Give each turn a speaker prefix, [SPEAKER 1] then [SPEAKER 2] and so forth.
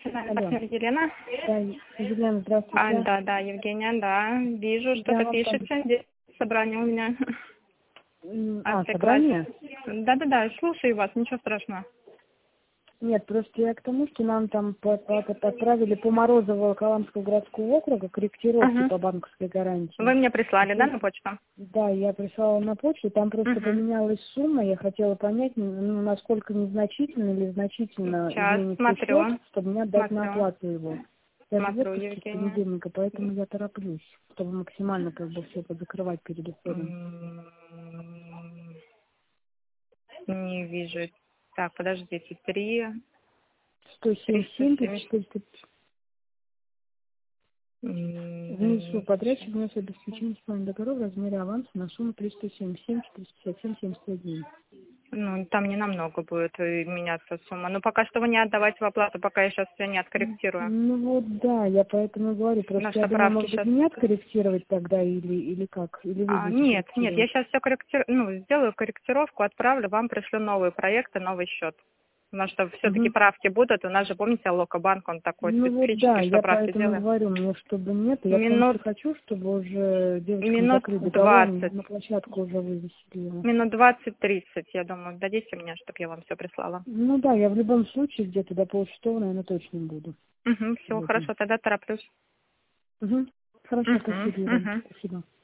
[SPEAKER 1] профессиональный
[SPEAKER 2] Алло.
[SPEAKER 1] партнер Елена.
[SPEAKER 2] Да, Елена, здравствуйте.
[SPEAKER 1] Да, Евгения, да. Вижу,
[SPEAKER 2] Я
[SPEAKER 1] что-то
[SPEAKER 2] вам
[SPEAKER 1] пишете. Здесь собрание у меня.
[SPEAKER 2] собрание?
[SPEAKER 1] Да, слушаю вас, ничего страшного.
[SPEAKER 2] Нет, просто я к тому, что нам там отправили по Морозово Волоколамского городского округа корректировки
[SPEAKER 1] Ага.
[SPEAKER 2] по банковской гарантии.
[SPEAKER 1] Вы мне прислали, да, на почту?
[SPEAKER 2] Да, я прислала на почту, там просто поменялась сумма, я хотела понять, насколько незначительно или значительно
[SPEAKER 1] Сейчас,
[SPEAKER 2] изменится
[SPEAKER 1] смотрю.
[SPEAKER 2] счет, чтобы мне отдать на оплату его. Я же в
[SPEAKER 1] Смотрю,
[SPEAKER 2] отпуске с
[SPEAKER 1] Евгения.
[SPEAKER 2] понедельника, поэтому я тороплюсь, чтобы максимально все это закрывать перед уходом.
[SPEAKER 1] Не вижу. Так, подождите.
[SPEAKER 2] 177
[SPEAKER 1] 370.
[SPEAKER 2] 400. Внесу подрядчик внес обеспечение исполнения договора в размере аванса на сумму 377 457 71.
[SPEAKER 1] Ну, там не намного будет меняться сумма. Но пока что вы не отдавайте в оплату, пока я сейчас все не откорректирую.
[SPEAKER 2] Ну вот да, я поэтому и говорю, просто
[SPEAKER 1] Наши
[SPEAKER 2] я думаю,
[SPEAKER 1] правки
[SPEAKER 2] может быть,
[SPEAKER 1] сейчас.
[SPEAKER 2] не откорректировать тогда или как? Или вы будете
[SPEAKER 1] Нет, я
[SPEAKER 2] корректировать?
[SPEAKER 1] сейчас все сделаю корректировку, отправлю, вам пришлю новые проекты, новый счет. Потому что все-таки
[SPEAKER 2] Угу.
[SPEAKER 1] правки будут. У нас же, помните, Аллокобанк, он такой
[SPEAKER 2] Ну вот да,
[SPEAKER 1] специфический, что
[SPEAKER 2] я
[SPEAKER 1] правки
[SPEAKER 2] поэтому и
[SPEAKER 1] делаем.
[SPEAKER 2] говорю, мне чтобы нет, я потому что
[SPEAKER 1] Минут
[SPEAKER 2] хочу, чтобы уже девочкам
[SPEAKER 1] минут
[SPEAKER 2] закрыть договор,
[SPEAKER 1] 20,
[SPEAKER 2] на площадку уже вывесили его.
[SPEAKER 1] минут 20-30, я думаю, дадите мне, чтобы я вам все прислала.
[SPEAKER 2] Ну да, я в любом случае где-то до полшестого, наверное, точно буду.
[SPEAKER 1] Угу, все,
[SPEAKER 2] Сегодня.
[SPEAKER 1] хорошо, тогда тороплюсь.
[SPEAKER 2] Угу. Хорошо, спасибо, Елена.
[SPEAKER 1] Угу.
[SPEAKER 2] Спасибо.